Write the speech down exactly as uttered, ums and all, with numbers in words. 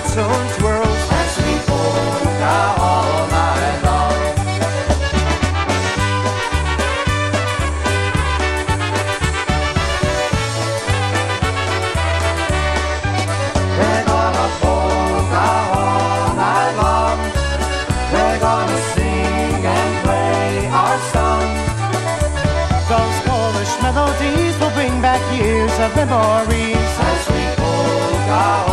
its own twirls as we polka all night long. We're gonna polka all night long. We're gonna sing and play our song. Those Polish melodies will bring back years of memories as we polka